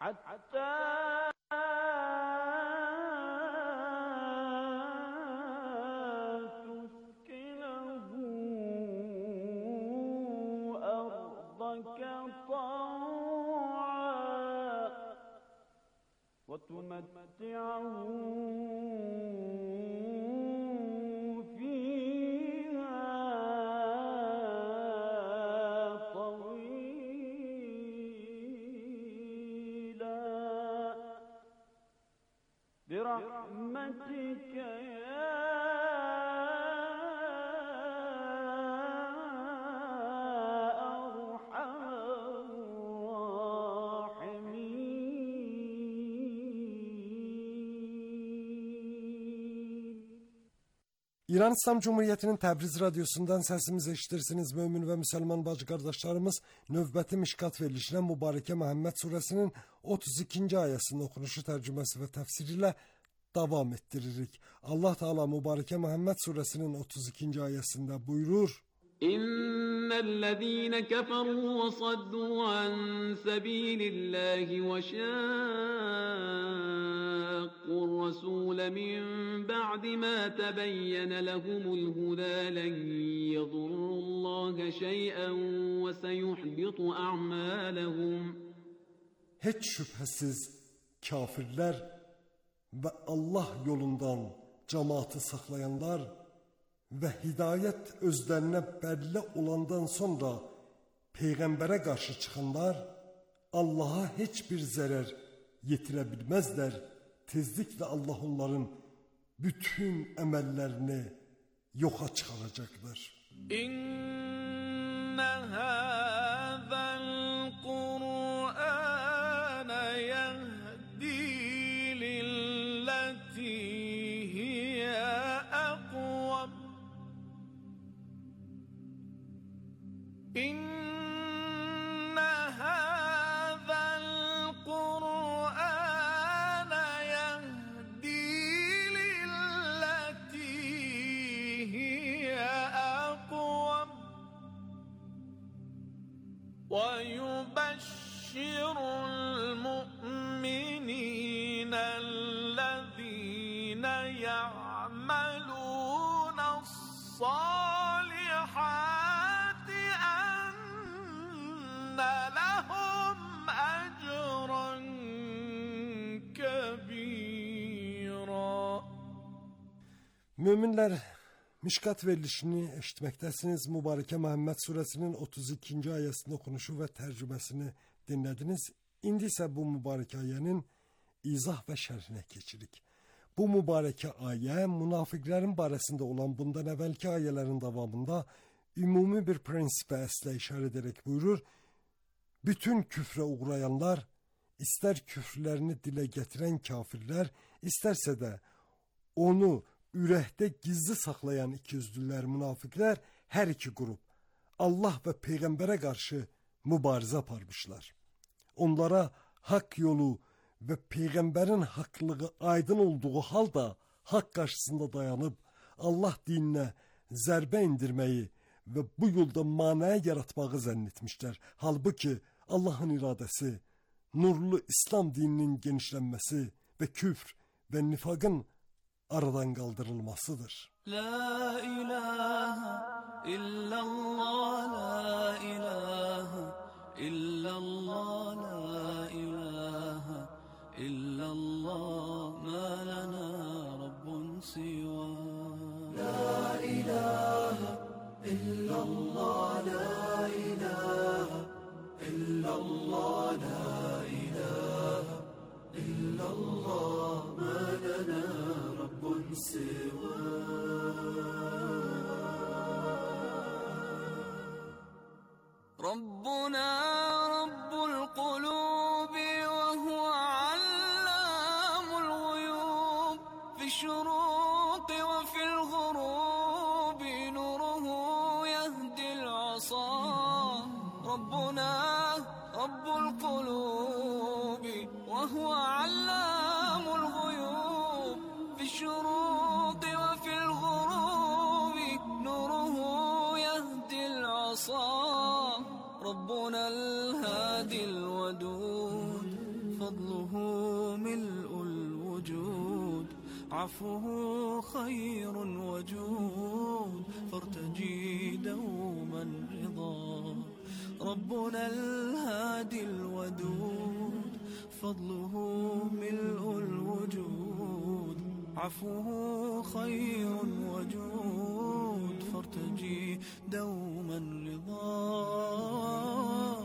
حتى تسكنه أرضك طوعا وتمتعه فيها طويلا برحمتك يا İran İslam Cumhuriyeti'nin Təbriz radyosundan səsimizi eşitirsiniz mümin və müsəlman bacı qardaşlarımız. Növbəti Mişkat verilişinə Mübarəkə Məhəmməd surəsinin 32-ci ayəsinin oxunuşu, tərcüməsi və təfsiri ilə davam ettiririk. Allah Teala Mübarəkə Məhəmməd surəsinin 32-ci ayəsində buyurur: İnnellezîne keferû ve saddû an sebîlillâhi ve şâqqur rasûle min ba'di mâ tebeyyene lehumul hudâ len yedurrullâhe şey'en ve seyuhbitu a'mâlehum. Heç şübhəsiz kafirlər və Allah yolundan cemaatı saxlayanlar və hidayət özlərinə bəlli olandan sonra Peyğəmbərə qarşı çıxanlar Allaha heç bir zərər yetirə bilməzlər. Tezliklə Allah onların bütün əməllərini yoxa çıxaracaqdır. İnnə hâzəl Qur'ânə yəhdi lilləti hiyə əqvəm. إن هذا القرآن يهدي للتي هي أقوم ويبشر المؤمنين الذين يعملون الصالحات أن لهم أجرا كبيرا. Müminlər, Mişkat verilişini eşitməktəsiniz. Mübarəkə Məhəmməd surəsinin 32-ci ayəsinin oxunuşu və tərcüməsini dinlədiniz. İndi isə bu mübarək ayənin izah və şərhinə keçirik. Bu mübarəkə ayə münafiqlərin barəsində olan bundan əvvəlki ayələrin davamında ümumi bir prinsipə əslə işarə edərək buyurur: bütün küfrə uğrayanlar, istər küfrlərini dilə gətirən kafirlər, istərsə də onu ürəkdə gizli saxlayan ikiyüzlülər, münafiqlər, hər iki qrup Allah və Peyğəmbərə qarşı mübarizə aparmışlar. Onlara haqq yolu və Peyğəmbərin haqlığı aydın olduğu halda haqq qarşısında dayanıb Allah dininə zərbə indirməyi və bu yolda manə yaratmağı zənn etmişlər. Halbuki Allahın iradəsi nurlu İslam dininin genişlənməsi və küfr və nifaqın aradan qaldırılmasıdır. La ilahe illallah, la ilahe illallah, la ilahe illallah, ma lana rabbun siwa. La ilahe illallah, la ilahe illallah, la ilahe illallah, ma lana rabbun siwa. ربنا رب القلوب وهو علام الغيوب في الشروق وفي الغروب نوره يهدي العصا. ربنا رب القلوب وهو علام الغيوب في الشروق فضله ملء الوجود عفوه خير وجود فارتجي دوما رضا ربنا الهادي الودود فضله ملء الوجود عفوه خير وجود فارتجي دوما رضا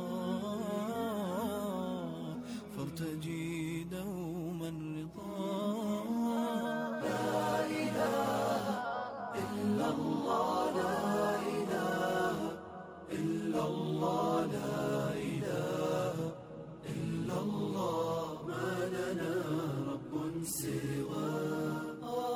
فارتجي دوما رضا لا إله إلا الله لا إله إلا الله لا إله إلا الله ما لنا رب سواه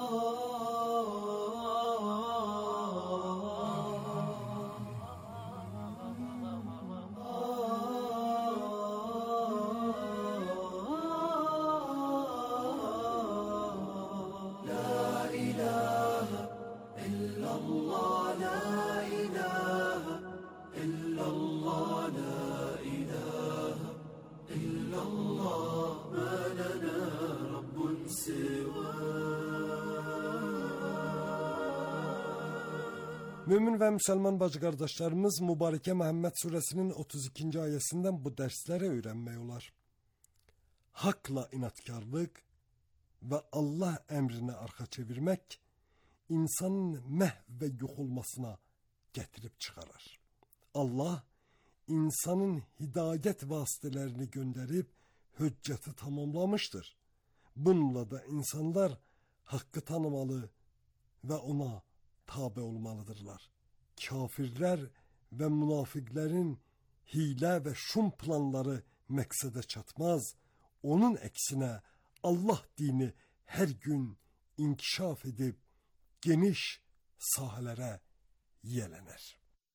Mümin ve Müslüman bacı kardeşlerimiz Mübareke Muhammed Suresinin 32. ayetinden bu derslere öğrenmeye olar. Hakla inatkarlık ve Allah emrine arka çevirmek insanın mehv ve yok olmasına getirip çıkarır. Allah insanın hidayet vasıtelerini gönderip hücceti tamamlamıştır. Bununla da insanlar hakkı tanımalı ve ona tabi olmalıdırlar. Kafirler ve münafıkların hile ve şum planları meksede çatmaz. Onun eksine Allah dini her gün inkişaf edip geniş sahelere yelenir.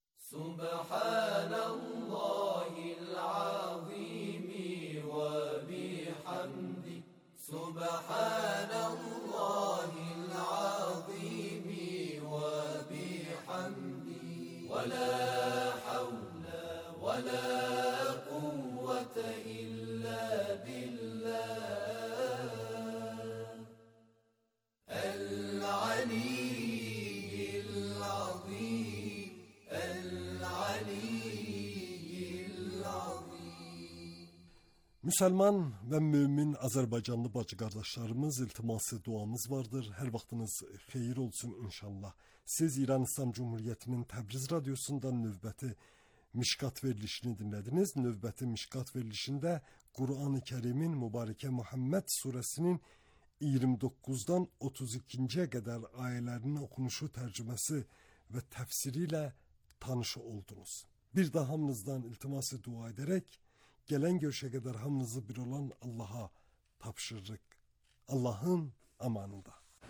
Subhanallahil azimi ve bihamdi Subhanallahil azimi وبحمدي ولا حول ولا قوة إلا بالله العلي العظيم العلي العظيم. Müslüman ve mümin Azerbaycanlı bacı kardeşlerimiz iltiması duamız vardır. Her vaxtınız xeyir olsun inşallah. Siz İran İslam Cumhuriyeti'nin Təbriz Radyosu'ndan növbəti Mişkat verilişini dinlediniz. Növbəti Mişkat verilişinde Kur'an-ı Kerim'in Mübareke Muhammed Suresinin 29'dan 32'ye kadar ayelerinin okunuşu, tercümesi ve tefsiriyle tanış oldunuz. Bir daha hamınızdan iltiması dua ederek gelen görüşe kadar hamınızı bir olan Allah'a tapşırırıq. Allah'ın amanında.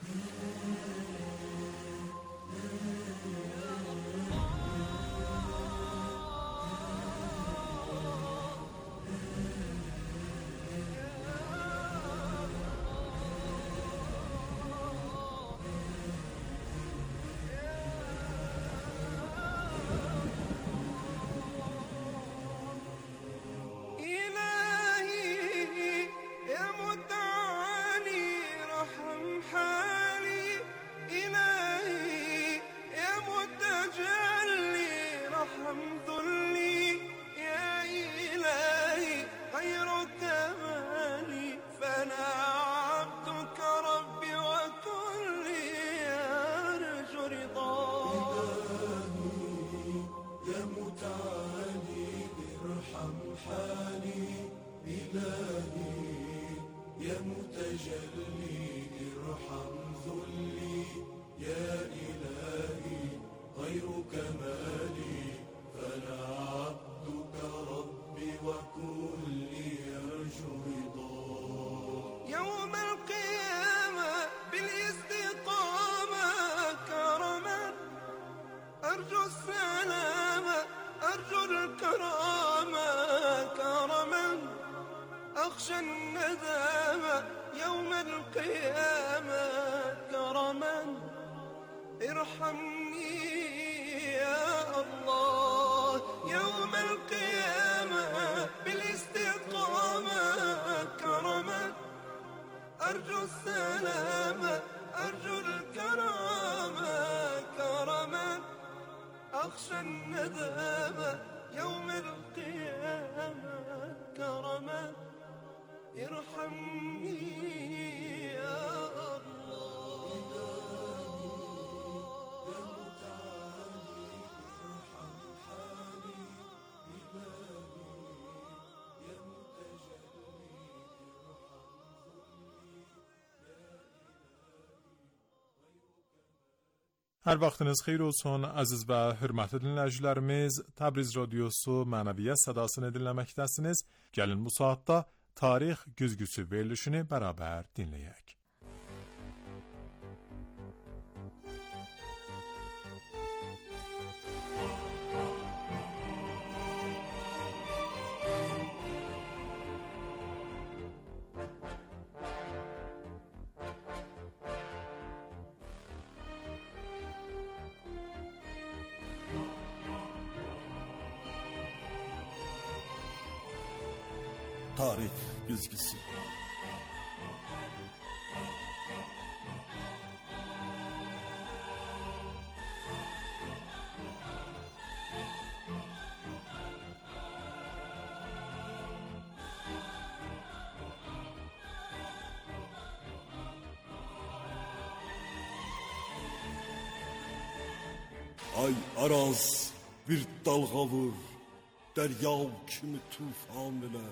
أخشى الندامة يوم القيامة كرما ارحمني يا الله يوم القيامة بالاستقامة السلامة أرجو الكرامة كرما أخشى الندامة يوم القيامة كرما ارحمني يا Hər vaxtınız xeyir olsun, əziz və hörmətli dinləyicilərimiz. Təbriz Radiosu Mənəviyyət Sədasını dinləməkdəsiniz. Gəlin bu saatda tarix güzgüsü verilişini bərabər dinləyək. Tarih güzgüsü. Ay araz bir dalğa vur, derya kimi tufan ile.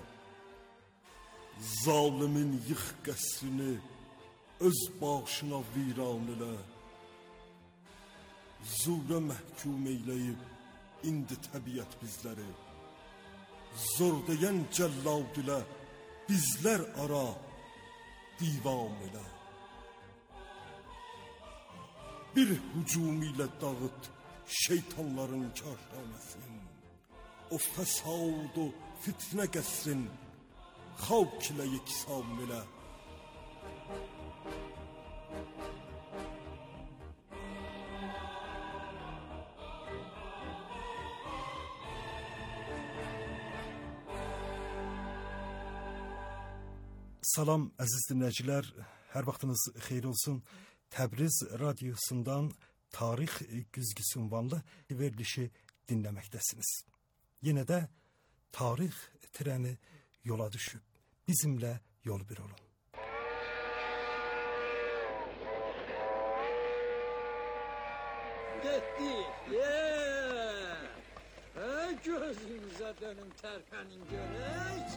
Zalimin yıx qəsrini öz başına viran elə. Zura məhkum eyləyib indi təbiət bizləri. Zor deyən cəllad ilə bizlər ara divan elə. Bir hücum ilə dağıt şeytanların karxanəsin. O fəsad o fitnə qəsrin xalq ilə yeksan elə. Salam əziz dinləyicilər, hər vaxtınız xeyir olsun. Təbriz Radiosundan Tarix Güzgüsü ünvanlı verilişi dinləməkdəsiniz. Yenə də tarix treni yola düşüb. Bizimlə yol bir olun. Getdik. Gözünüzə dönüm tərpənin görək.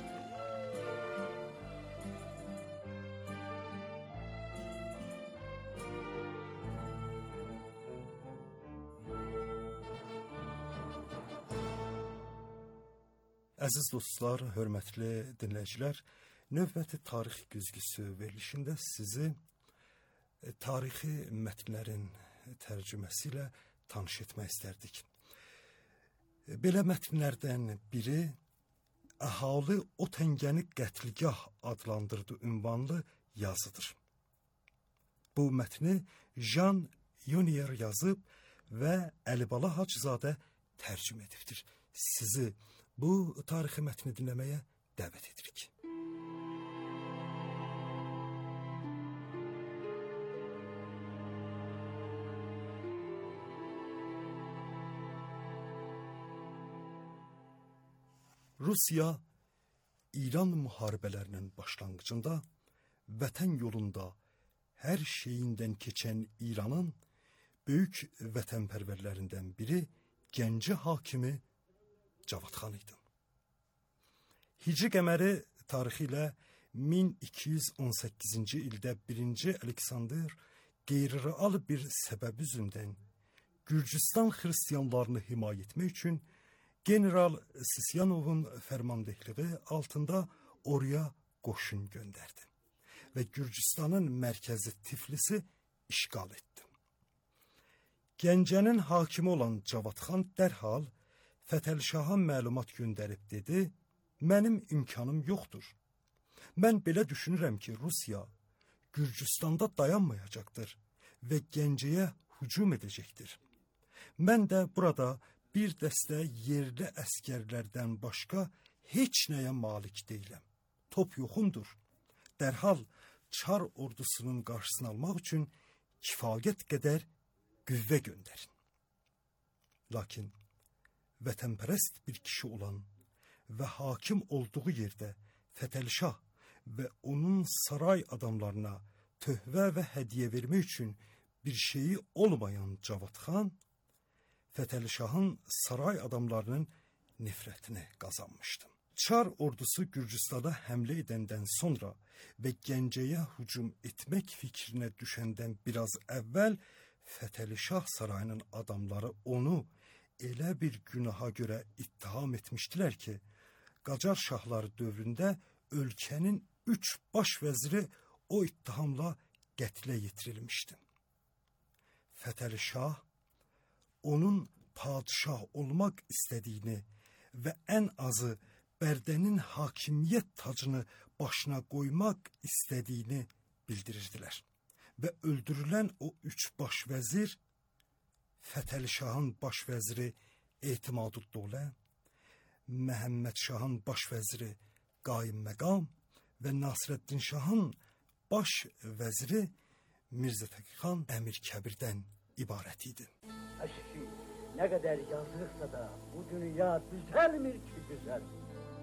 Əziz dostlar, hörmətli dinləyicilər, növbəti tarix güzgüsü verilişində sizi tarixi mətnlərin tərcüməsi ilə tanış etmək istərdik. Belə mətnlərdən biri Əhali o təngəni qətligah adlandırdı ünvanlı yazıdır. Bu mətni Jean Yunier yazıb və Əlibala Hacızadə tərcümə edibdir. Sizi bu tarixi mətni dinləməyə dəvət edirik. Rusiya, İran müharibələrinin başlanğıcında vətən yolunda hər şeyindən keçən İranın böyük vətənpərvərlərindən biri Gəncə hakimi Cavadxan idi. Hicri qəməri tarixi ilə 1218-ci ildə 1-ci Aleksandr qeyri-real bir səbəb üzündən Gürcüstan xristianlarını himayə etmək üçün General Sisyanovun fərmandehliyi altında oraya qoşun göndərdi və Gürcüstanın mərkəzi Tiflisi işğal etdi. Gəncənin hakimi olan Cavadxan dərhal Fətəlşaha məlumat göndərib dedi, mənim imkanım yoxdur. Mən belə düşünürəm ki, Rusiya Gürcüstanda dayanmayacaqdır və Gəncəyə hücum edəcəkdir. Mən də burada bir dəstə yerli əskərlərdən başqa heç nəyə malik deyiləm. Top yoxumdur. Dərhal Çar ordusunun qarşısını almaq üçün kifayət qədər qüvvə göndərin. Lakin vətənpərəst bir kişi olan və hakim olduğu yerdə Fətəli Şah və onun saray adamlarına töhvə və hədiyyə vermək üçün bir şeyi olmayan Cavad xan, Fətəli Şahın saray adamlarının nifrətini qazanmışdı. Çar ordusu Gürcistana həmlə edəndən sonra və Gəncəyə hücum etmək fikrinə düşəndən biraz əvvəl Fətəli Şah sarayının adamları onu elə bir günaha görə ittiham etmişdilər ki, Qacar şahları dövründə ölkənin 3 baş vəziri o ittihamla qətlə yetirilmişdi. Fətəli Şah onun padişah olmaq istədiyini və ən azı Bərdənin hakimiyyət tacını başına qoymaq istədiyini bildirirdilər. Və öldürülən o 3 baş vəzir, Fətəli Şahın baş vəziri Etimadüddövlə, Məhəmməd Şahın baş vəziri Qayınməqam və Nasirəddin Şahın baş vəziri Mirzə Təqi xan Əmir Kəbirdən ibarət idi. Əşki, nə qədər yazılıqsa da bu dünya düzəlmir ki, düzəlmir.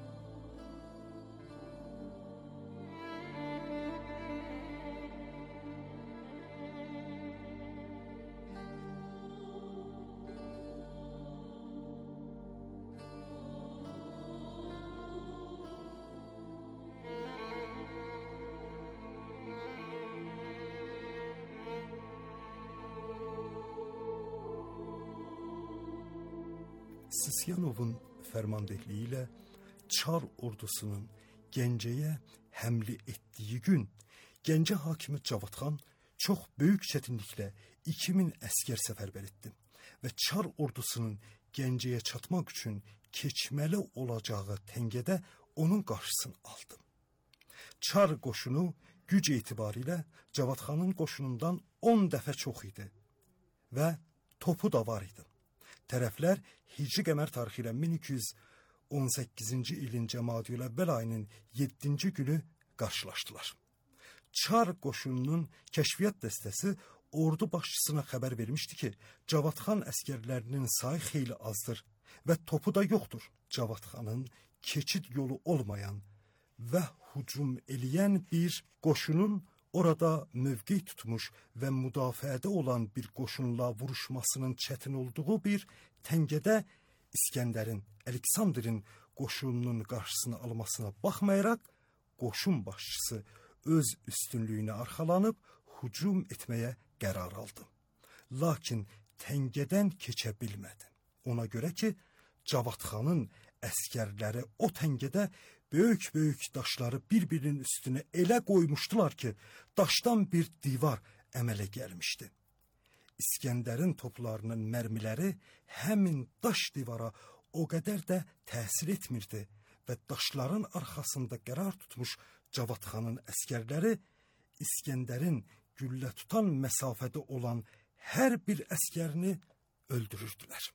Sisyanovun fərmandehliyi ilə Çar ordusunun Gəncəyə həmlə etdiyi gün Gəncə hakimi Cavad xan çox böyük çətinliklə 2000 əskər səfərbər etdi və Çar ordusunun Gəncəyə çatmaq üçün keçməli olacağı təngədə onun qarşısını aldı. Çar qoşunu güc etibarilə Cavad xanın qoşunundan 10 dəfə çox idi və topu da var idi. Tərəflər Hicri qəmər tarixi ilə 1218-ci ilin Cəmadiyül-Əvvəl ayının 7-ci günü qarşılaşdılar. Çar qoşununun kəşfiyyat dəstəsi ordu başçısına xəbər vermişdi ki, Cavad xan əskərlərinin sayı xeyli azdır və topu da yoxdur. Cavad xanın keçid yolu olmayan və hücum eləyən bir qoşunun orada mövqe tutmuş və müdafiədə olan bir qoşunla vuruşmasının çətin olduğu bir təngədə İskəndərin, Aleksandrin qoşununun qarşısını almasına baxmayaraq, qoşun başçısı öz üstünlüyünə arxalanıb hücum etməyə qərar aldı. Lakin təngədən keçə bilmədi. Ona görə ki, Cavad xanın əskərləri o təngədə böyük-böyük daşları bir-birinin üstünə elə qoymuşdular ki, daşdan bir divar əmələ gəlmişdi. İskəndərin toplarının mərmiləri həmin daş divara o qədər də təsir etmirdi və daşların arxasında qərar tutmuş Cavad xanın əskərləri İskəndərin güllə tutan məsafədə olan hər bir əskərini öldürürdülər.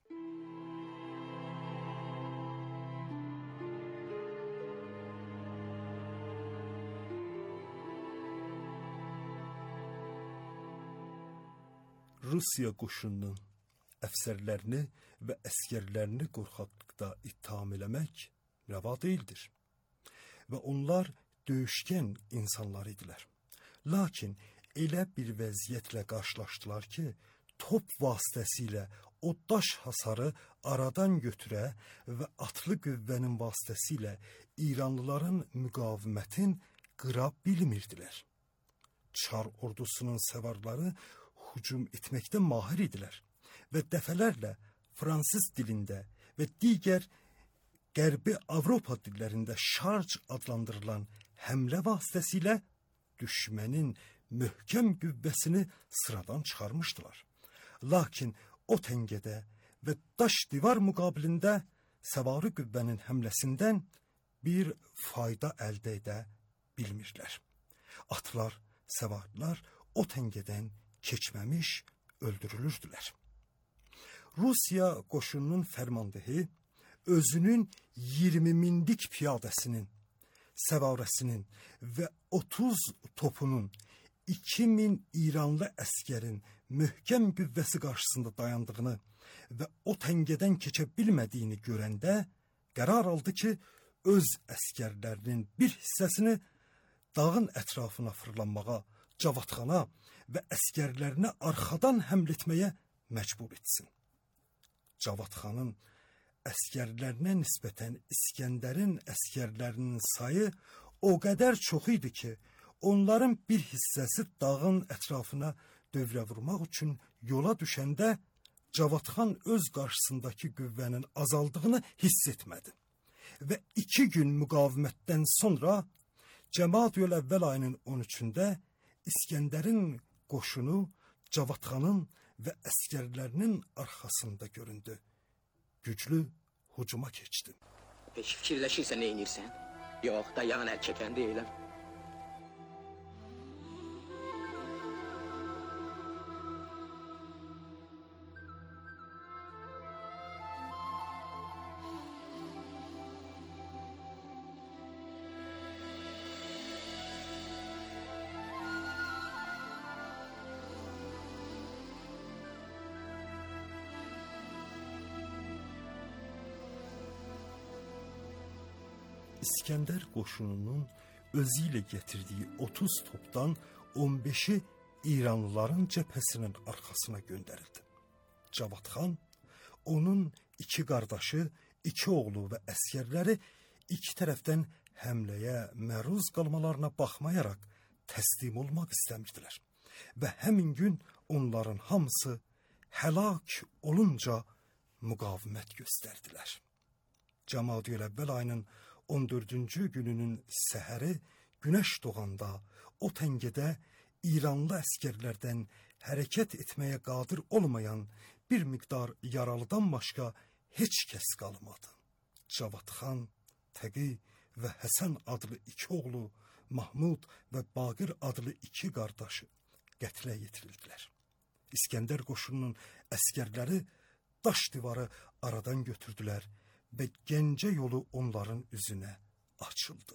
Rusiya qoşununun əfsərlərini və əskərlərini qorxaqlıqda ittiham eləmək rəva deyildir. Və onlar döyüşkən insanlar idilər. Lakin elə bir vəziyyətlə qarşılaşdılar ki, top vasitəsilə o daş hasarı aradan götürə və atlı qüvvənin vasitəsilə İranlıların müqavimətin qıra bilmirdilər. Çar ordusunun səvarları hücum etməkdə mahir idilər və dəfələrlə fransız dilində və digər Qərbi Avropa dillərində şarj adlandırılan həmlə vasitəsilə düşmənin möhkəm qüvvəsini sıradan çıxarmışdılar. Lakin o təngədə və daş divar müqabilində səvari qüvvənin həmləsindən bir fayda əldə edə bilmirlər. Atlar, səvarlar o təngədən keçməmiş öldürülürdülər. Rusiya qoşununun fərmandehi özünün 20 minlik piyadəsinin səvarəsinin və 30 topunun 2000 İranlı əskərin möhkəm qüvvəsi qarşısında dayandığını və o təngədən keçə bilmədiyini görəndə qərar aldı ki, öz əskərlərinin bir hissəsini dağın ətrafına fırlanmağa, Cavadxana və əskərlərini arxadan həml etməyə məcbur etsin. Cavadxanın əskərlərinə nisbətən İskəndərin əskərlərinin sayı o qədər çox idi ki, onların bir hissəsi dağın ətrafına dövrə vurmaq üçün yola düşəndə Cavadxan öz qarşısındakı qüvvənin azaldığını hiss etmədi. Və 2 gün müqavimətdən sonra Cəmadiyül Əvvəl ayının 13-də İskəndərin qoşunu Cavadxanın və əskərlərinin arxasında göründü. Güclü hücuma keçdi. Heç fikirləşirsən nə edirsən? Yox, dayağın əl çəkən deyiləm. İskəndər qoşununun özü ilə gətirdiyi 30 topdan 15-i İranlıların cəbhəsinin arxasına göndərildi. Cavadxan, onun 2 qardaşı, 2 oğlu və əskərləri 2 tərəfdən həmləyə məruz qalmalarına baxmayaraq təslim olmaq istəmirdilər. Və həmin gün onların hamısı həlak olunca müqavimət göstərdilər. Cəmadiyül Əvvəl ayının 14-cü gününün səhəri günəş doğanda o təngədə İranlı əskərlərdən hərəkət etməyə qadir olmayan bir miqdar yaralıdan başqa heç kəs qalmadı. Cavadxan, Təqi və Həsən adlı 2 oğlu, Mahmud və Baqir adlı 2 qardaşı qətlə yetirildilər. İskəndər qoşununun əskərləri daş divarı aradan götürdülər və Gəncə yolu onların üzünə açıldı.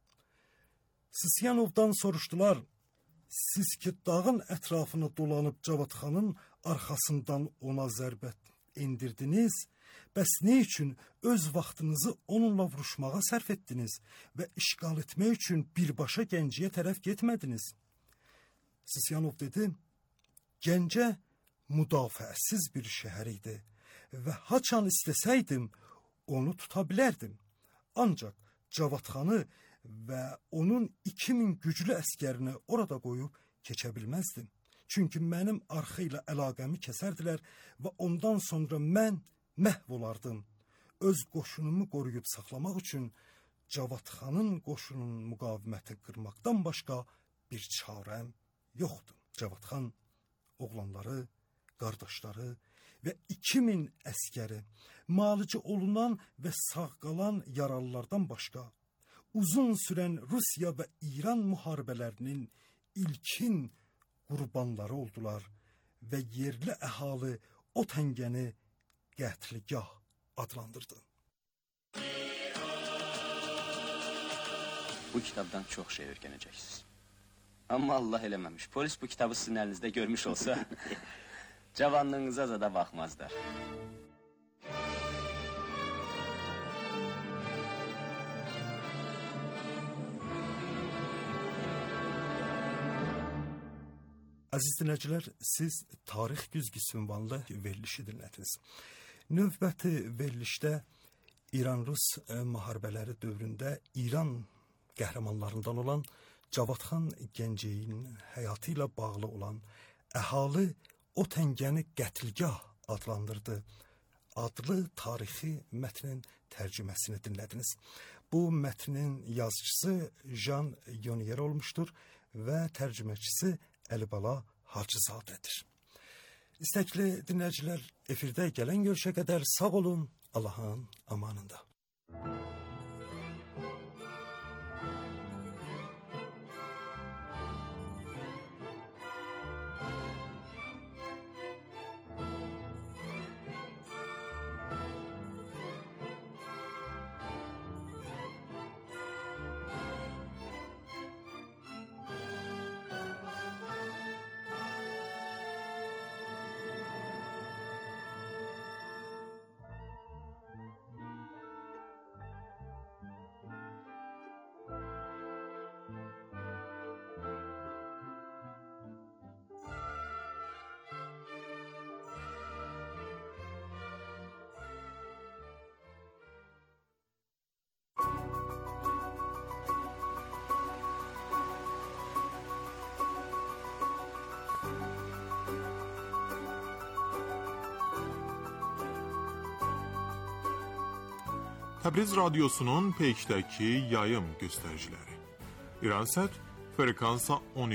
Sisyanovdan soruşdular, siz ki dağın ətrafını dolanıb Cavadxanın arxasından ona zərbət indirdiniz, bəs ne üçün öz vaxtınızı onunla vuruşmağa sərf etdiniz və işgal etmək üçün birbaşa Gəncəyə tərəf getmədiniz? Sisyanov dedi, Gəncə müdafiəsiz bir şəhər idi və haçan istəsəydim, onu tuta bilərdim. Ancaq Cavadxanı və onun 2000 güclü əskərini orada qoyub keçə bilməzdim. Çünki mənim arxa ilə əlaqəmi kəsərdilər və ondan sonra mən məhv olardım. Öz qoşunumu qoruyub saxlamaq üçün Cavadxanın qoşunun müqaviməti qırmaqdan başqa bir çarəm yoxdur. Cavadxan oğlanları, qardaşları və 2000 əskəri, malıcı olunan və sağ qalan yaralılardan başqa, uzun sürən Rusiya və İran müharibələrinin ilkin qurbanları oldular və yerli əhali o təngəni qətligah adlandırdı. Bu kitabdan çox şey öyrənəcəksiniz. Amma Allah eləməmiş, polis bu kitabı sizin əlinizdə görmüş olsa, cavanlığınıza da baxmazlar. Əziz dinləyicilər, siz Tarix güzgüsü ünvanlı verilişi dinlədiniz. Növbəti verilişdə İran-Rus müharibələri dövründə İran qəhrəmanlarından olan Cavadxan Gəncəyin həyatı ilə bağlı olan əhali o təngəni qətligah adlandırdı adlı tarixi mətnin tərcüməsini dinlədiniz. Bu mətnin yazıcısı Jan Yoniyer olmuşdur və tərcüməçisi Əlibala Hacızadədir. İstəkli dinləyicilər, efirdə gələn görüşə qədər sağ olun, Allahın amanında. Təbriz radyosunun peykdəki yayım göstəriciləri. İransat frekansa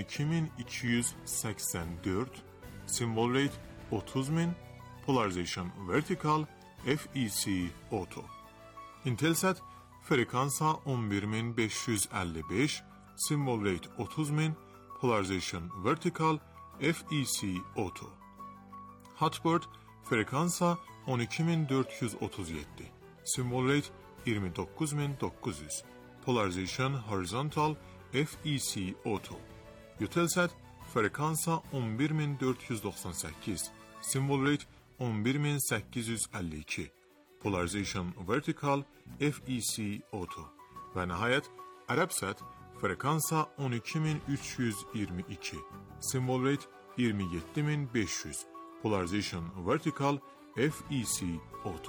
12284, simvol rate 30000, polarization vertical, FEC auto. Intelsat frekansa 11555, simvol rate 30000, polarization vertical, FEC auto. Hotbird frekansa 12437, simvol rate 29900, polarization horizontal, FEC auto. Eutelsat frekansa 11498, simvol rate 11852, polarization vertical, FEC auto. Ve nihayet Arabsat frekansa 12322, simvol rate 27500, polarization vertical, FEC auto.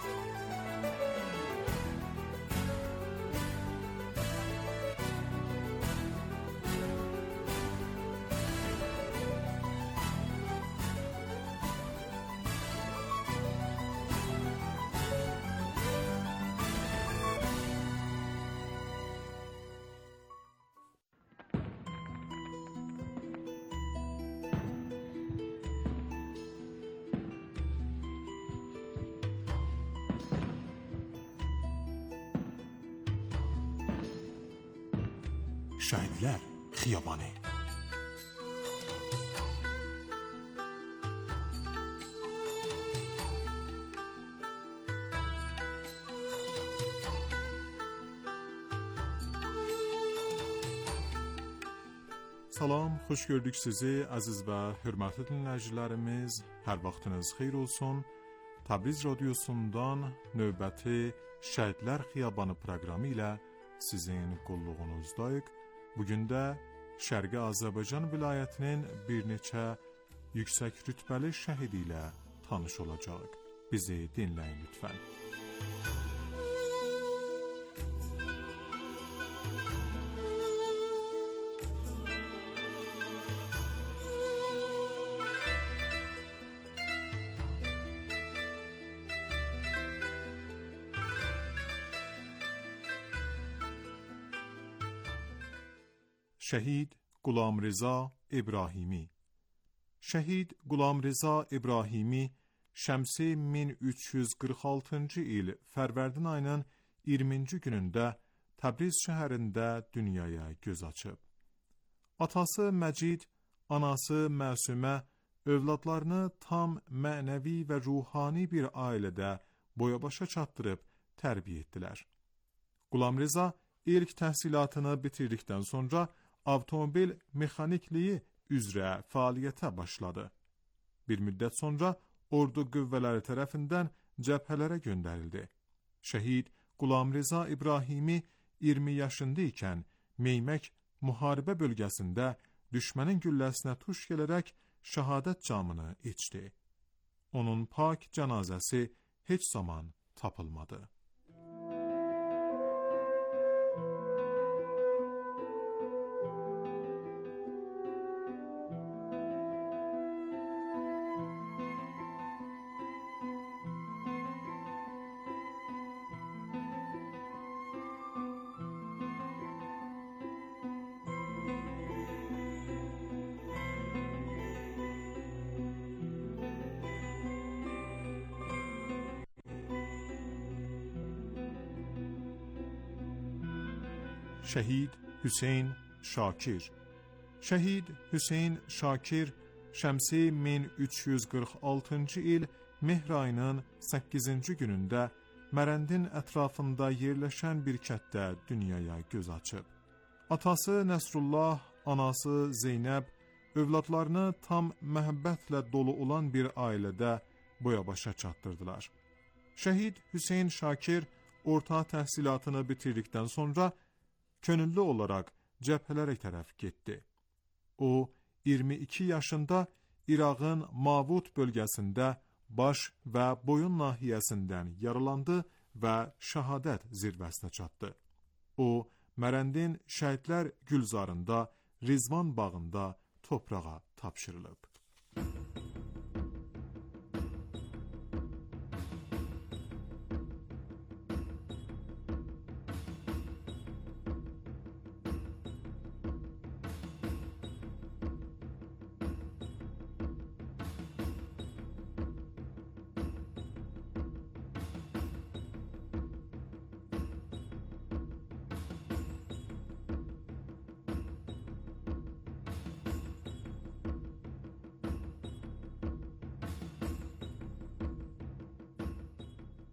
Şəhidlər Xiyabanı. Salam, xoş gördük sizi əziz və hörmətli dinləyicilərimiz. Hər vaxtınız xeyir olsun. Təbriz radiosundan növbəti Şəhidlər Xiyabanı proqramı ilə sizin qulluğunuzdayıq. Bugün də Şərqi Azərbaycan vilayətinin bir neçə yüksək rütbəli şəhidi ilə tanış olacaq. Bizi dinləyin lütfən. Şəhid Qulamreza İbrahimi. Şəhid Qulamreza İbrahimi Şəmsi 1346-cı il Fərvərdin ayının 20-ci günündə Təbriz şəhərində dünyaya göz açıb. Atası Məcid, anası Məsumə övladlarını tam mənəvi və ruhani bir ailədə boya-başa çatdırıb tərbiyə etdilər. Qulamreza ilk təhsilatını bitirdikdən sonra avtomobil mexanikliyi üzrə fəaliyyətə başladı. Bir müddət sonra ordu qüvvələri tərəfindən cəbhələrə göndərildi. Şəhid Qulamreza İbrahimi 20 yaşında ikən Meymək müharibə bölgəsində düşmənin gülləsinə tuş gələrək şəhadət camını içdi. Onun pak cənazəsi heç zaman tapılmadı. Şəhid Hüseyn Şakir. Şəhid Hüseyn Şakir Şəmsi 1346-cı il Mehr ayının 8-ci günündə Mərəndin ətrafında yerləşən bir kənddə dünyaya göz açıb. Atası Nəsrullah, anası Zeynəb övladlarını tam məhəbbətlə dolu olan bir ailədə boya-başa çatdırdılar. Şəhid Hüseyn Şakir orta təhsilatını bitirdikdən sonra könüllü olaraq cəbhələrə tərəf getdi. O, 22 yaşında İraqın Mavud bölgəsində baş və boyun nahiyəsindən yaralandı və şəhadət zirvəsinə çatdı. O, Mərəndin Şəhidlər Gülzarında, Rizvan bağında toprağa tapşırılıb.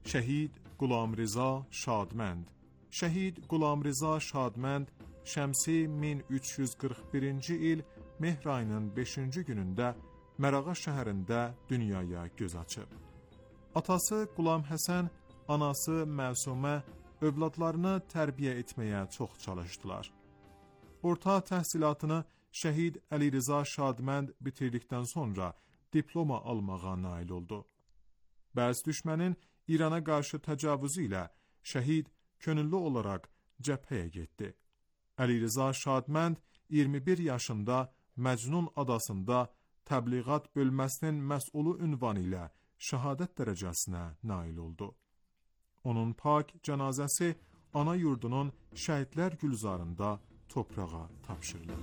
Şəhid Qulamrıza Şadmənd. Şəhid Qulamrıza Şadmənd şəmsi 1341-ci il mehr ayının 5-ci günündə Mərağa şəhərində dünyaya göz açıb. Atası Qulam Həsən, anası Məsumə övladlarını tərbiyə etməyə çox çalışdılar. Orta təhsilatını şəhid Əli Rıza Şadmənd bitirdikdən sonra diploma almağa nail oldu. Bəzi düşmənin İrana qarşı təcavüzü ilə şəhid könüllü olaraq cəbhəyə getdi. Əli Rıza Şadmənd 21 yaşında Məcnun adasında təbliğat bölməsinin məsulu ünvanı ilə şəhadət dərəcəsinə nail oldu. Onun pak cənazəsi ana yurdunun şəhidlər gülzarında toprağa tapşırılır.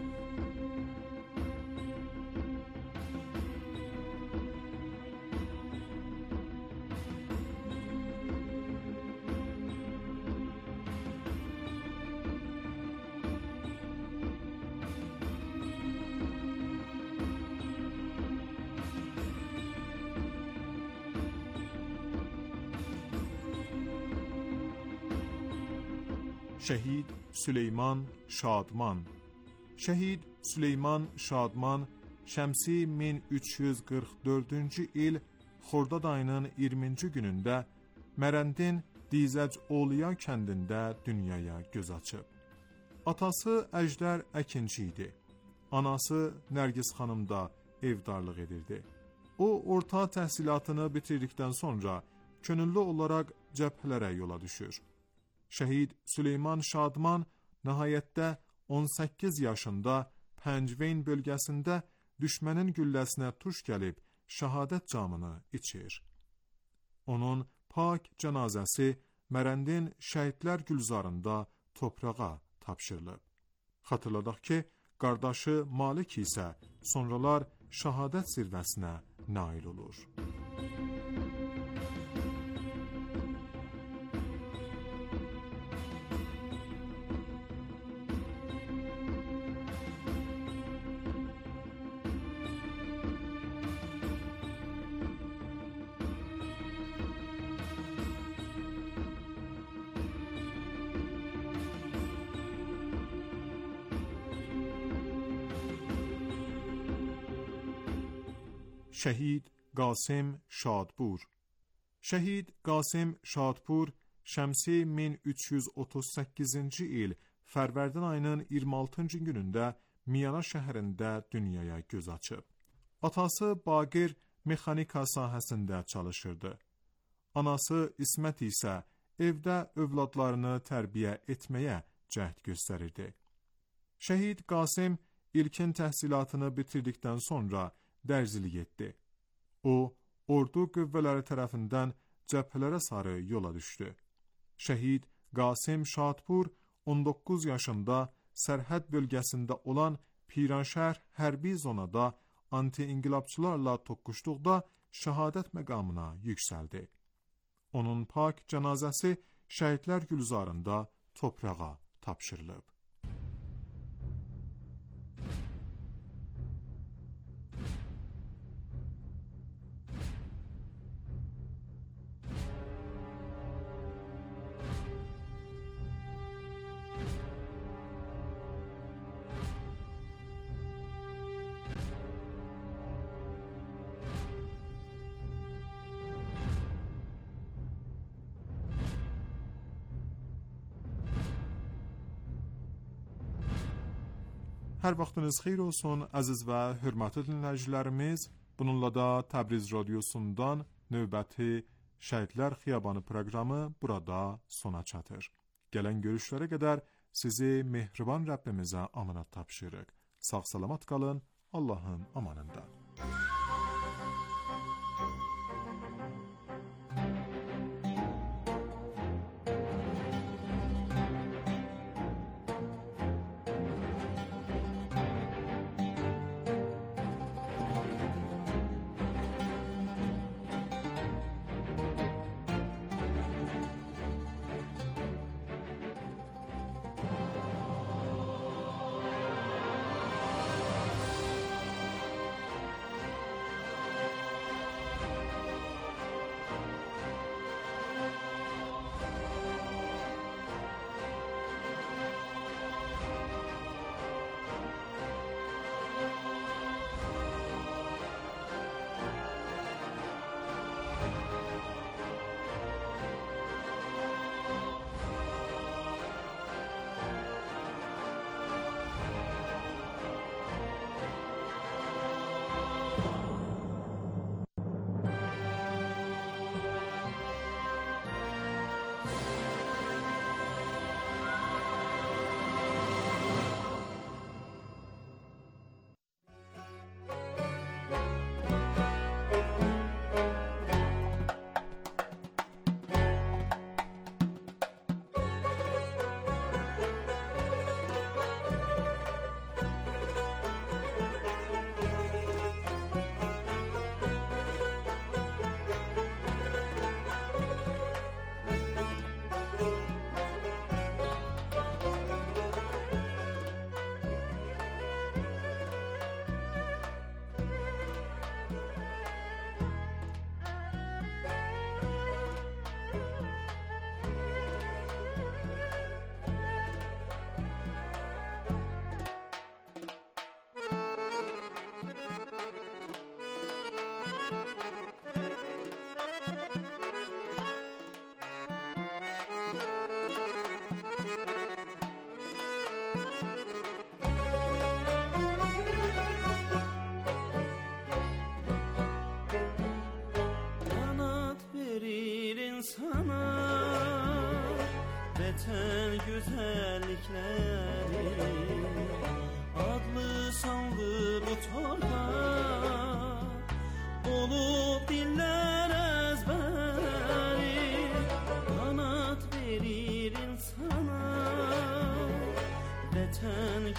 Şəhid Süleyman Şadman. Şəhid Süleyman Şadman şəmsi 1344-cü il Xordad ayının 20-ci günündə Mərəndin Dizəc-Oliya kəndində dünyaya göz açıb. Atası Əjdər əkinçi idi. Anası Nərgiz xanım da evdarlıq edirdi. O, orta təhsilatını bitirdikdən sonra könüllü olaraq cəbhələrə yola düşür. Şəhid Süleyman Şadman nəhayətdə 18 yaşında Pəncveyn bölgəsində düşmənin gülləsinə tuş gəlib şəhadət camını içir. Onun pak cənazəsi Mərəndin şəhidlər gülzarında toprağa tapşırılıb. Xatırladaq ki, qardaşı Malik isə sonralar şəhadət zirvəsinə nail olur. Şəhid Qasım Şadpur. Şəhid Qasım Şadpur şəmsi 1338-ci il Fərvərdin ayının 26-cı günündə Miyana şəhərində dünyaya göz açıb. Atası Baqir mexanika sahəsində çalışırdı. Anası İsmət isə evdə övladlarını tərbiyə etməyə cəhd göstərirdi. Şəhid Qasım ilkin təhsilatını bitirdikdən sonra dərzilik etdi. O, ordu qüvvələri tərəfindən cəbhələrə sarı yola düşdü. Şəhid Qasım Şadpur 19 yaşında sərhəd bölgəsində olan Piranşəhər hərbi zonada anti-inqilabçılarla toqquşduqda şəhadət məqamına yüksəldi. Onun pak cənazəsi şəhidlər gülzarında toprağa tapşırılıb. Hər vaxtınız xeyir olsun, əziz və hörmətli dinləyicilərimiz. Bununla da Təbriz radiosundan növbəti Şəhidlər Xiyabanı proqramı burada sona çatır. Gələn görüşlərə qədər sizi mehriban Rəbbimizə amanat tapşırırıq. Sağ-salamat qalın, Allahın amanında.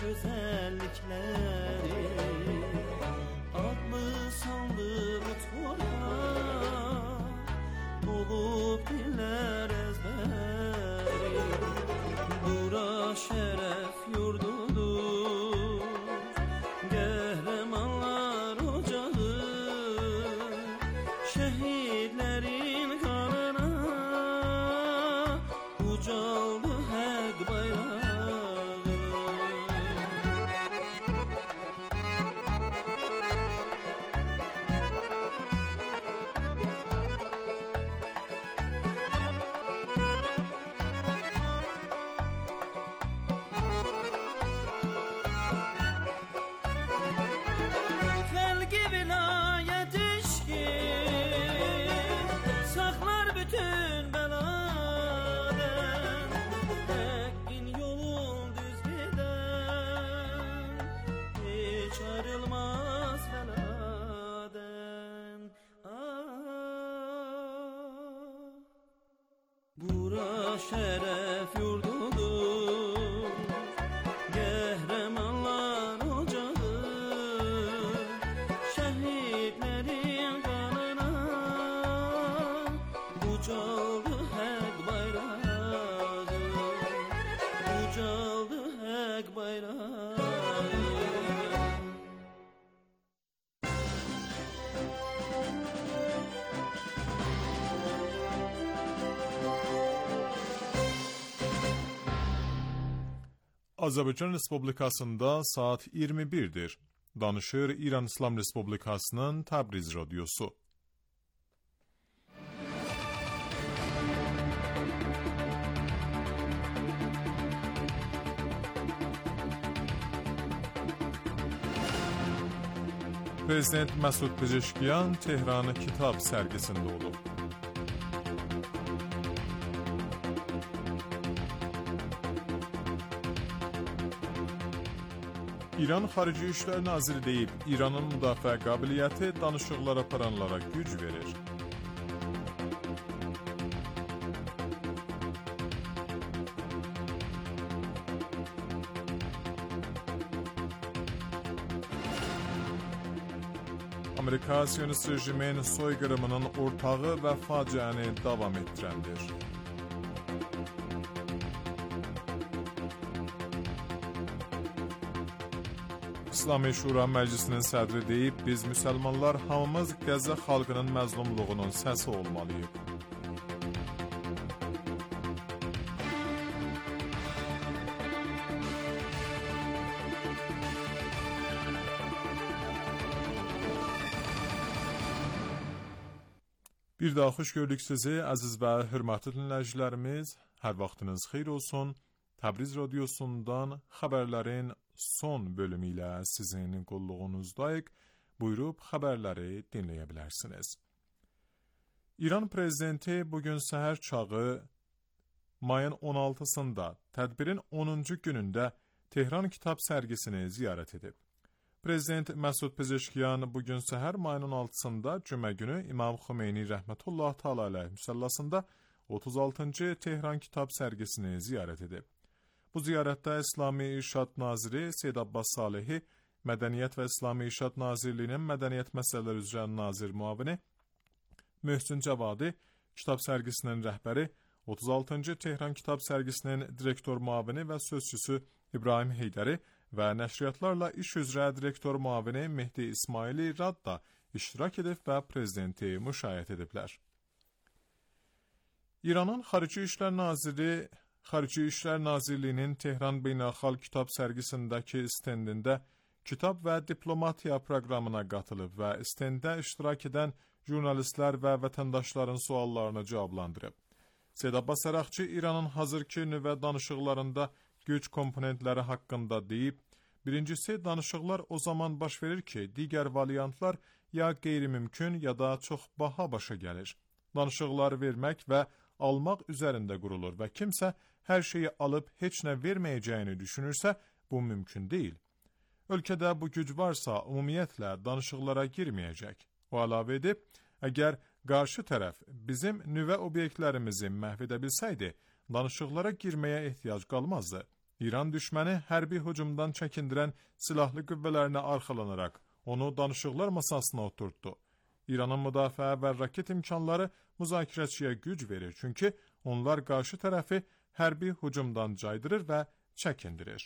güzellikleri, adlı sanlı bu torpaq olub diller ezberi. Bura şeref yurdudur, qəhrəmanlar ocağı, şehitlerin kanına ucaldı hak bayrağı. Felgi vilayet eşki saklar bütün beladan, hakkın yolun düz giden, hiç ayrılmaz feladen. Bura şeref yurdudur, qəhrəmanlar ocağı, şehitlerin kanına ucaldı hak bayrağı, ucaldı hak bayrağı. Azərbaycan Respublikasında saat 21'dir. Danışır İran İslam Respublikasının Təbriz Radyosu. Prezident Məsud Pezeşkiyan Tehran kitab sərgisində olub. İran Xarici İşlər Naziri deyib, İranın müdafiə qabiliyyəti danışıqlar aparanlara güc verir. Amerika Siyonist rejimin soyqırımının ortağı və faciəni davam etdirəndir. İslami Şura Məclisinin sədri deyib, biz müsəlmanlar hamımız Qəzza xalqının məzlumluğunun səsi olmalıyıq. Bir daha xoş gördük sizi, əziz və hörmətli dinləyicilərimiz. Hər vaxtınız xeyir olsun. Təbriz Radyosu'ndan xəbərlərin son bölümü ilə sizin qulluğunuzdayıq. Buyurub xəbərləri dinləyə bilərsiniz. İran prezidenti bugün səhər çağı mayın 16-sında tədbirin 10-cu günündə Tehran kitab sərgisini ziyarət edib. Prezident Məsud Pezeşkiyan bugün səhər mayın 16-sında cümə günü İmam Xomeyni rəhmətullah təala əleyh müsəllasında 36-cı Tehran kitab sərgisini ziyarət edib. Bu ziyarətdə İslami İrşad Naziri Seyyid Abbas Salehi, Mədəniyyət və İslami İrşad Nazirliyinin Mədəniyyət Məsələləri üzrə Nazir Müavini, Möhsin Cavadi, kitab sərgisinin rəhbəri, 36-cı Tehran kitab sərgisinin direktor müavini və sözçüsü İbrahim Heydəri və nəşriyyatlarla iş üzrə direktor müavini Mehdi İsmaili Radda iştirak edib və prezidenti müşayiət ediblər. İranın Xarici İşlər Nazirliyinin Tehran Beynəlxalq Kitab sərgisindəki stendində kitab və diplomatiya proqramına qatılıb və stenddə iştirak edən jurnalistlər və vətəndaşların suallarını cavablandırıb. Seyyid Abbas Əraqçı İranın hazırki nüvə danışıqlarında güc komponentləri haqqında deyib, birincisi danışıqlar o zaman baş verir ki, digər variantlar ya qeyri-mümkün ya da çox baha başa gəlir. Danışıqlar vermək və almaq üzərində qurulur və kimsə hər şeyi alıb heç nə verməyəcəyini düşünürsə, bu mümkün deyil. Ölkədə bu güc varsa, ümumiyyətlə danışıqlara girməyəcək. O əlavə edib, əgər qarşı tərəf bizim nüvə obyektlərimizi məhv edə bilsəydi, danışıqlara girməyə ehtiyac qalmazdı. İran düşməni hərbi hücumdan çəkindirən silahlı qüvvələrinə arxalanaraq onu danışıqlar masasına oturtdu. İranın müdafiə və raket imkanları müzakirəçiyə güc verir, çünki onlar qarşı tərəfi hərbi hücumdan caydırır və çəkindirir.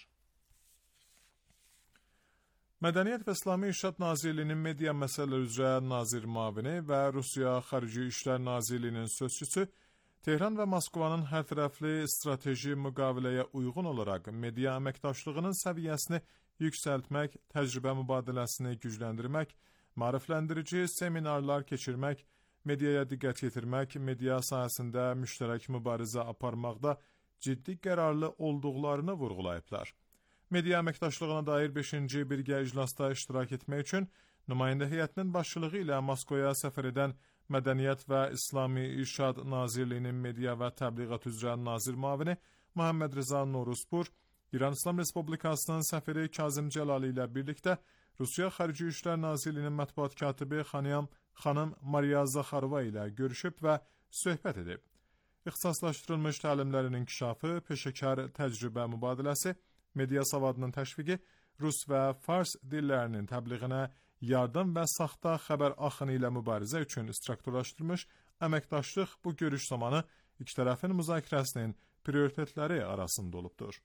Mədəniyyət və İslami İrşad Nazirliyinin Media Məsələləri üzrə Nazir Mavini və Rusiya Xarici İşlər Nazirliyinin sözçüsü Tehran və Moskvanın hərtərəfli strateji müqaviləyə uyğun olaraq media əməkdaşlığının səviyyəsini yüksəltmək, təcrübə mübadiləsini gücləndirmək, maarifləndirici seminarlar keçirmək, mediaya diqqət yetirmək, media sahəsində müştərək mübarizə aparmaqda ciddi qərarlı olduqlarını vurğulayıblar. Media əməkdaşlığına dair 5-ci birgə iclasda iştirak etmək üçün nümayəndə heyətinin başçılığı ilə Moskvaya səfər edən Mədəniyyət və İslami İrşad Nazirliyinin Media və Təbliğat üzrə Nazir Mavini Muhammed Rıza Noruspur, İran İslam Respublikasının səfiri Kazım Cəlali ilə birlikdə Rusiya Xarici İşlər Nazirliyinin mətbuat katibi xanım Mariya Zaxarova ilə görüşüb və söhbət edib. İxtisaslaşdırılmış təlimlərin inkişafı, peşəkar təcrübə mübadiləsi, media savadının təşviqi, rus və fars dillərinin təbliğinə yardım və saxta xəbər axını ilə mübarizə üçün istiraktorlaşdırmış əməkdaşlıq bu görüş zamanı iki tərəfin müzakirəsinin prioritetləri arasında olubdur.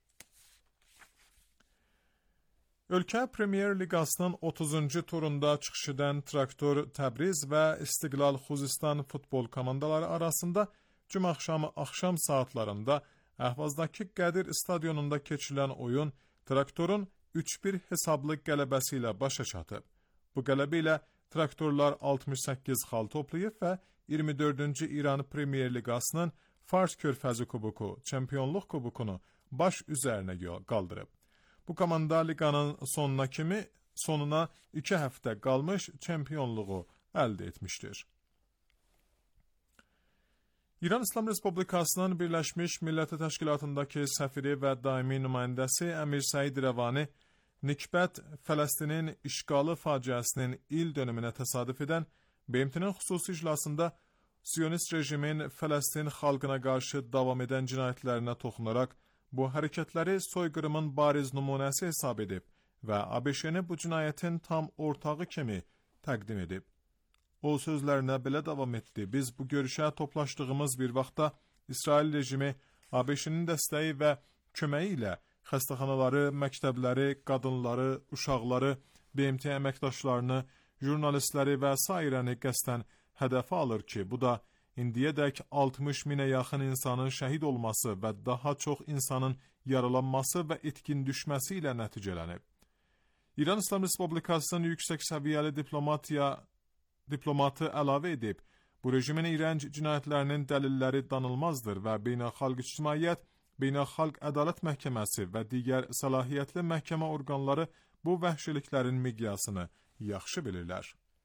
Ölkə Premier Liqasının 30-cu turunda çıxış edən Traktor Təbriz və İstiqlal Xuzistan futbol komandaları arasında cümə axşam saatlarında Əhvazdakı Qədir stadionunda keçirilən oyun Traktorun 3-1 hesablı qələbəsi ilə başa çatıb. Bu qələbə ilə Traktorlar 68 xal toplayıb və 24-cü İran Premier Liqasının Fars Körfəzi Kubuku, Çempionluq Kubukunu baş üzərinə qaldırıb. Bu komanda liqanın sonuna 2 həftə qalmış çempionluğu əldə etmişdir. İran İslam Respublikasının Birləşmiş Millətlər Təşkilatındakı səfiri və daimi nümayəndəsi Əmir Səid Rəvani, Nikbət Fələstinin işğalı faciəsinin il dönümünə təsadüf edən BMT-nin xüsusi iclasında Siyonist rejimin Fələstin xalqına qarşı davam edən cinayətlərinə toxunaraq, bu hərəkətləri soyqırımın bariz nümunəsi hesab edib və ABŞ-ni bu cinayətin tam ortağı kimi təqdim edib. O sözlərinə belə davam etdi. Biz bu görüşə toplaşdığımız bir vaxtda İsrail rejimi ABŞ-nin dəstəyi və köməyi ilə xəstəxanaları, məktəbləri, qadınları, uşaqları, BMT əməkdaşlarını, jurnalistləri və sairəni qəsdən hədəfə alır ki, bu da indiyədək 60 minə yaxın insanın şəhid olması və daha çox insanın yaralanması və etkin düşməsi ilə nəticələnib. İran İslam Respublikasının yüksək səviyyəli diplomatı əlavə edib, bu rejimin iyrənc cinayətlərinin dəlilləri danılmazdır və beynəlxalq ictimaiyyət, beynəlxalq ədalət məhkəməsi və digər səlahiyyətli məhkəmə orqanları bu vəhşiliklərin miqyasını yaxşı bilirlər.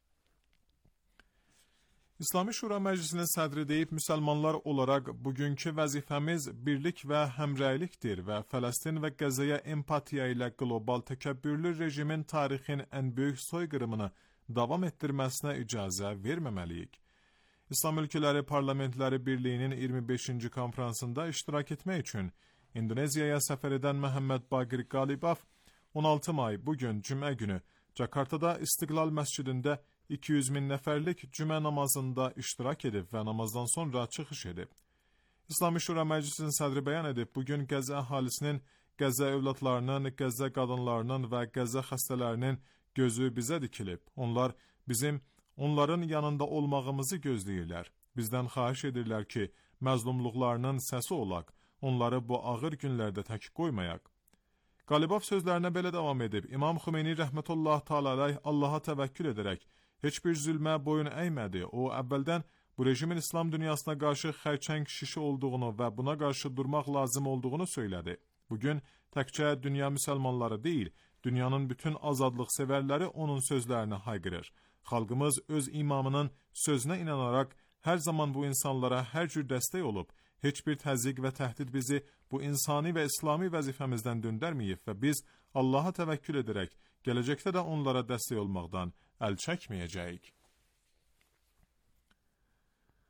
İslami Şura Məclisinin sədri deyib, müsəlmanlar olaraq bugünkü vəzifəmiz birlik və həmrəylikdir və Fələstin və Qəzzəyə empatiya ilə qlobal təkəbbürlü rejimin tarixin ən böyük soyqırımını davam etdirməsinə icazə verməməliyik. İslam Ölkələri Parlamentləri Birliyinin 25-ci konferansında iştirak etmək üçün İndoneziyaya səfər edən Məhəmməd Baqir Qalibov 16 may bugün cümə günü Jakartada İstiqlal məscidində 200 min nəfərlik cümə namazında iştirak edib və namazdan sonra çıxış edib. İslami Şura Məclisinin sədri bəyan edib, bugün Qəzza əhalisinin, Qəzza övladlarının, Qəzza qadınlarının və Qəzza xəstələrinin gözü bizə dikilib. Onlar onların yanında olmağımızı gözləyirlər. Bizdən xahiş edirlər ki, məzlumluqlarının səsi olaq, onları bu ağır günlərdə tək qoymayaq. Qalibov sözlərinə belə davam edib, İmam Xümeyni rəhmətullah ta'alə Allaha təvəkkül edərək heç bir zülmə boyun əymədi. O, əvvəldən bu rejimin İslam dünyasına qarşı xərçəng şişi olduğunu və buna qarşı durmaq lazım olduğunu söylədi. Bugün təkcə dünya müsəlmanları deyil, dünyanın bütün azadlıq sevərləri onun sözlərini hayqırır. Xalqımız öz imamının sözünə inanaraq hər zaman bu insanlara hər cür dəstək olub, heç bir təzyiq və təhdid bizi bu insani və İslami vəzifəmizdən döndərməyib və biz Allaha təvəkkül edərək gələcəkdə də onlara dəstək olmaqdan əl çəkməyəcəyik.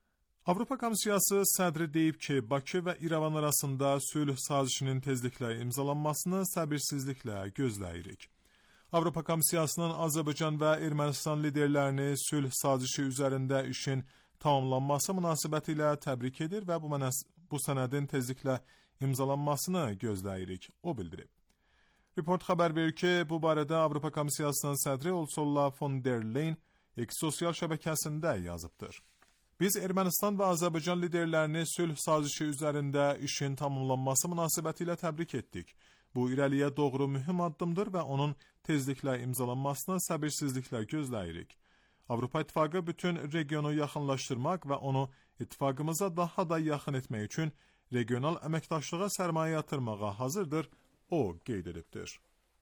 Avropa Komissiyası sədri deyib ki, Bakı və İrəvan arasında sülh sazişinin tezliklə imzalanmasını səbirsizliklə gözləyirik. Avropa Komissiyasının Azərbaycan və Ermənistan liderlərini sülh sazişi üzərində işin tamamlanması münasibətilə təbrik edir və bu sənədin tezliklə imzalanmasını gözləyirik, o bildirib. Report xəbər verir ki, bu barədə Avropa Komissiyasının sədri Ursula von der Leyen sosial şəbəkəsində yazıbdır. Biz Ermənistan və Azərbaycan liderlərini sülh sazişi üzərində işin tamamlanması münasibətilə təbrik etdik. Bu irəliyə doğru mühüm addımdır və onun tezliklə imzalanmasını səbirsizliklə gözləyirik. Avropa İttifaqı bütün regionu yaxınlaşdırmaq və onu ittifaqımıza daha da yaxın etmək üçün regional əməkdaşlığa sərmayə yatırmağa hazırdır, o qeyd edibdir.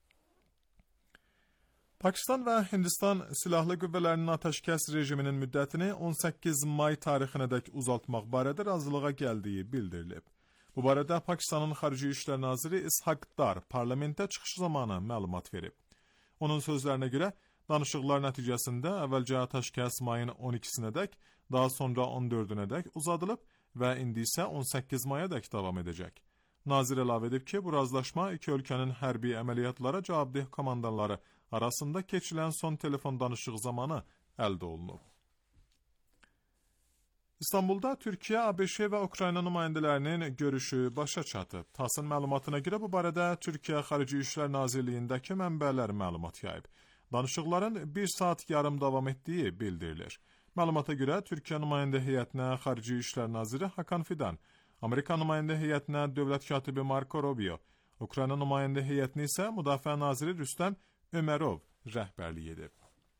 Pakistan və Hindistan silahlı qüvvələrinin atəşkəs rejiminin müddətini 18 may tarixinədək uzaltmaq barədə razılığa gəldiyi bildirilib. Bu barədə Pakistanın Xarici İşlər Naziri İshaq Dar parlamentdə çıxış zamanı məlumat verib. Onun sözlərinə görə, danışıqlar nəticəsində əvvəlcə atəşkəs mayın 12-sinədək, daha sonra 14-ünədək uzadılıb və indi isə 18 mayadək davam edəcək. Nazir əlavə edib ki, bu razılaşma iki ölkənin hərbi əməliyyatlara cavabdeh komandanları arasında keçilən son telefon danışığı zamanı əldə olunub. İstanbulda Türkiyə, ABŞ və Ukrayna nümayəndələrinin görüşü başa çatıb. TASS-ın məlumatına görə bu barədə Türkiyə Xarici İşlər Nazirliyindəki mənbələr məlumat yayıb. Danışıqların 1 saat yarım davam etdiyi bildirilir. Məlumata görə Türkiyə nümayəndə heyətinə Xarici İşlər Naziri Hakan Fidan, Amerika nümayəndə heyətinə dövlət katibi Marco Rubio, Ukrayna nümayəndə heyətinə isə Müdafiə Naziri Rüstəm Ömərov rəhbərlik edib.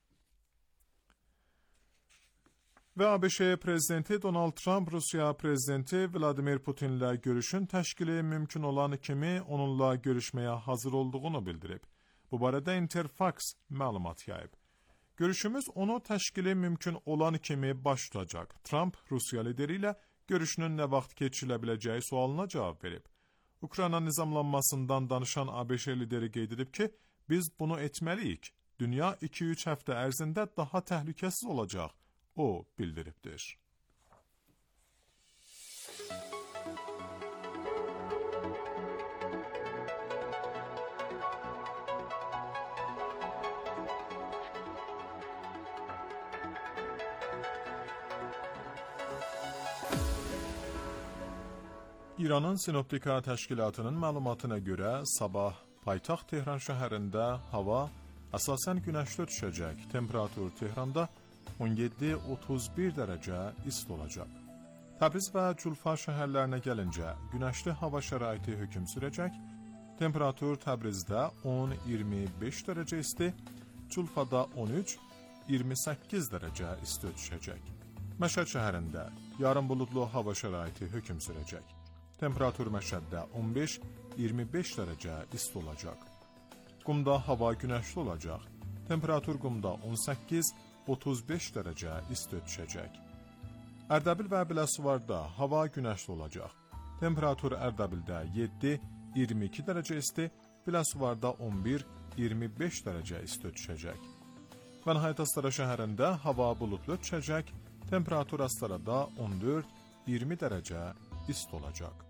Və ABŞ prezidenti Donald Trump, Rusiya prezidenti Vladimir Putinlə görüşün təşkili mümkün olan kimi onunla görüşməyə hazır olduğunu bildirib. Bu barədə Interfax məlumat yayıb. Görüşümüz onu təşkili mümkün olan kimi baş tutacaq. Trump, Rusiya lideri ilə görüşünün nə vaxt keçirilə biləcəyi sualına cavab verib. Ukrayna nizamlanmasından danışan ABŞ lideri qeyd edib ki, biz bunu etməliyik. Dünya 2-3 həftə ərzində daha təhlükəsiz olacaq, o bildiribdir. İranın Sinoptika Təşkilatının məlumatına görə sabah paytaxt Tehran şəhərində hava əsasən günəşli düşəcək. Temperatur Tehranda 17-31 dərəcə isti olacaq. Təbriz və Culfa şəhərlərinə gəlincə günəşli hava şəraiti hökm sürəcək. Temperatur Təbrizdə 10-25 dərəcə isti, Culfada 13-28 dərəcə isti düşəcək. Məşəd şəhərində yarım buludlu hava şəraiti hökm sürəcək. Temperatur Məşəddə 15-25 dərəcə isti olacaq. Qumda hava günəşli olacaq. Temperatur Qumda 18-35 dərəcə isti düşəcək. Ərdəbil və Biləsuvarda hava günəşli olacaq. Temperatur Ərdəbildə 7-22 dərəcə isti, Biləsuvarda 11-25 dərəcə isti düşəcək. Və nəhayət Astara şəhərində hava buludlu düşəcək. Temperatur Astarada 14-20 dərəcə isti olacaq.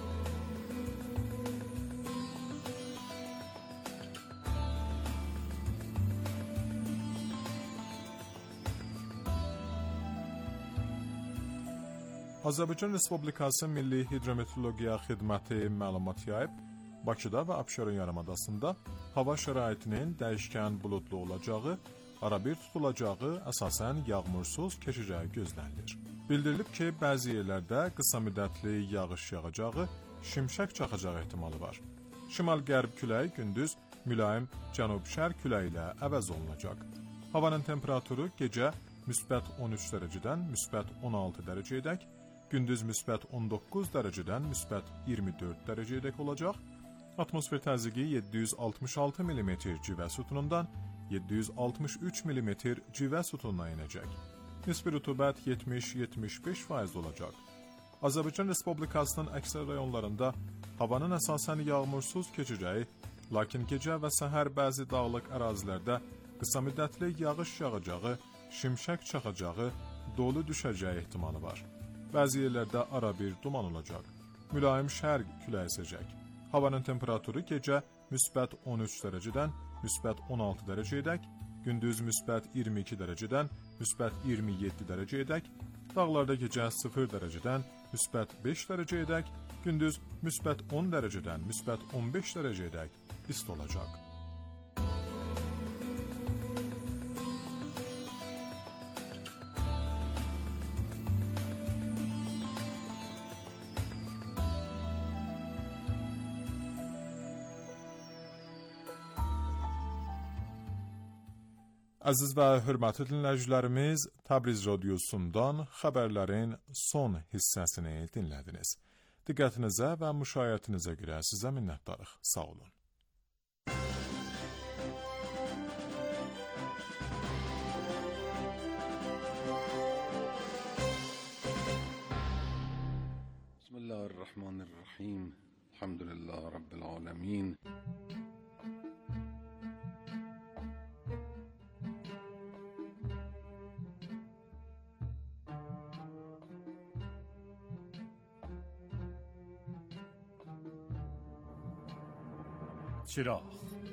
Azərbaycan Respublikası Milli Hidrometeorologiya Xidməti məlumat yayıb, Bakıda və Abşeron yarımadasında hava şəraitinin dəyişkən buludlu olacağı, arabir tutulacağı, əsasən yağmursuz keçəcəyi gözlənilir. Bildirilib ki, bəzi yerlərdə qısa müddətli yağış yağacağı, şimşək çaxacağı ehtimalı var. Şimal-qərb küləyi gündüz mülayim cənub-şərq küləyi ilə əvəz olunacaq. Havanın temperaturu gecə müsbət 13 dərəcədən müsbət 16 dərəcəyədək, gündüz müsbət 19 dərəcədən müsbət 24 dərəcəyədək olacaq. Atmosfer təzyiqi 766 mm civə sütunundan 763 mm civə sütununa inəcək. Nisbi rütubət 70-75% olacaq. Azərbaycan Respublikasının əksər rayonlarında havanın əsasən yağmursuz keçəcəyi, lakin gecə və səhər bəzi dağlıq ərazilərdə qısa müddətli yağış yağacağı, şimşək çaxacağı, dolu düşəcəyi ehtimalı var. Bəzi yerlərdə ara bir duman olacaq. Mülayim şərq küləyi əsəcək. Havanın temperaturu gecə müsbət 13 dərəcədən müsbət 16 dərəcəyədək, gündüz müsbət 22 dərəcədən müsbət 27 dərəcəyədək, dağlarda gecə 0 dərəcədən müsbət 5 dərəcəyədək, gündüz müsbət 10 dərəcədən müsbət 15 dərəcəyədək isti olacaq. Əziz və hörmətli dinləyicilərimiz, Təbriz radiosundan xəbərlərin son hissəsini dinlədiniz. Diqqətinizə və müşayiətinizə görə sizə minnətdarıq. Sağ olun. Bismillahirrahmanirrahim. Elhamdülillah Rabbil alemin. چراغ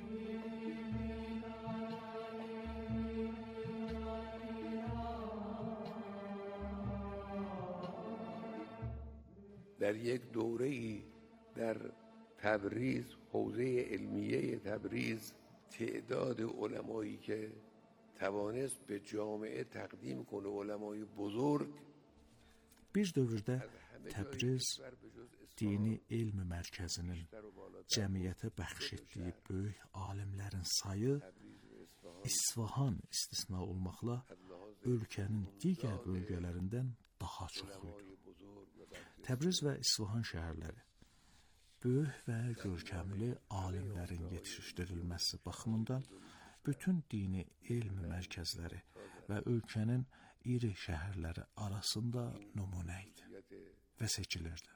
در یک دوره‌ای در تبریز، حوزه علمیه تبریز، تعداد علمایی که توانست به جامعه تقدیم کنه، علمای بزرگ. Bir dövrdə Təbriz dini elm mərkəzinin cəmiyyətə bəxş etdiyi böyük alimlərin sayı İsfahan istisna olmaqla ölkənin digər bölgələrindən daha çox idi. Təbriz və İsfahan şəhərləri böyük və görkəmli alimlərin yetişdirilməsi baxımından bütün dini elm mərkəzləri və ölkənin iri şəhərləri arasında nümunə idi və seçilirdi.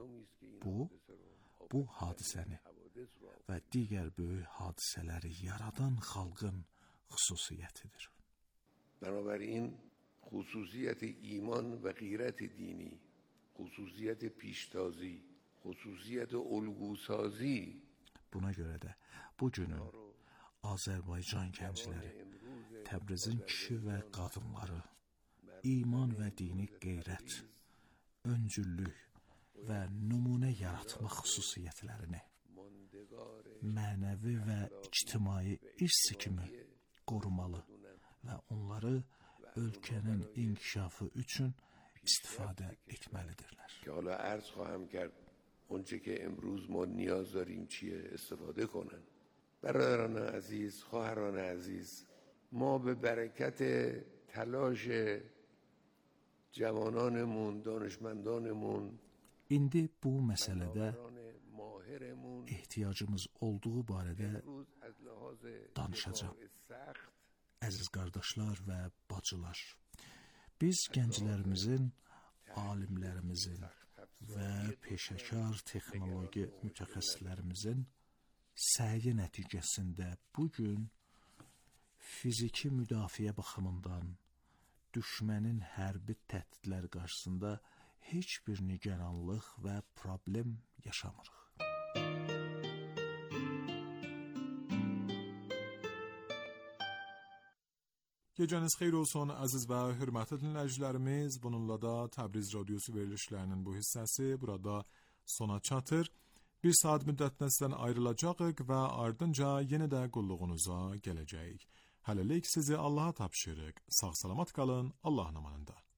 Bu hadisəni və digər böyük hadisələri yaradan xalqın xüsusiyyətidir. بنابراین خصوصیت ایمان و غیرت دینی، خصوصیت پیشتازی، خصوصیت الگوسازی. Buna görə də bu günün Azərbaycan gəncləri, Təbrizin kişi və qadınları iman və dini qeyrət, öncüllük və nümunə yaratma xüsusiyyətlərini mənəvi və ictimai irsi kimi qorumalı və onları ölkənin inkişafı üçün istifadə etməlidirlər. حالا عرض خواهم کرد اونچه که امروز ما نیاز داریم چیه، استفاده کنن. برادران عزیز، خواهران عزیز، ما به برکت تلاش جوانانمون، دانشمندانمون İndi bu məsələdə ehtiyacımız olduğu barədə danışacağım. Əziz qardaşlar və bacılar, biz gənclərimizin, alimlərimizin və peşəkar texnologiya mütəxəssislərimizin səyi nəticəsində bugün fiziki müdafiə baxımından düşmənin hərbi təhdidlər qarşısında heç bir nigaranlıq və problem yaşamırıq. Gecəniz xeyir olsun əziz və hörmətli dinləyicilərimiz. Bununla da Təbriz radiosu verilişlərinin bu hissəsi burada sona çatır. Bir saat müddətinə sizdən ayrılacağıq və ardınca yenə də qulluğunuza gələcəyik. Hələlik sizi Allaha tapşırıq. Sağ salamat qalın, Allahın amanında.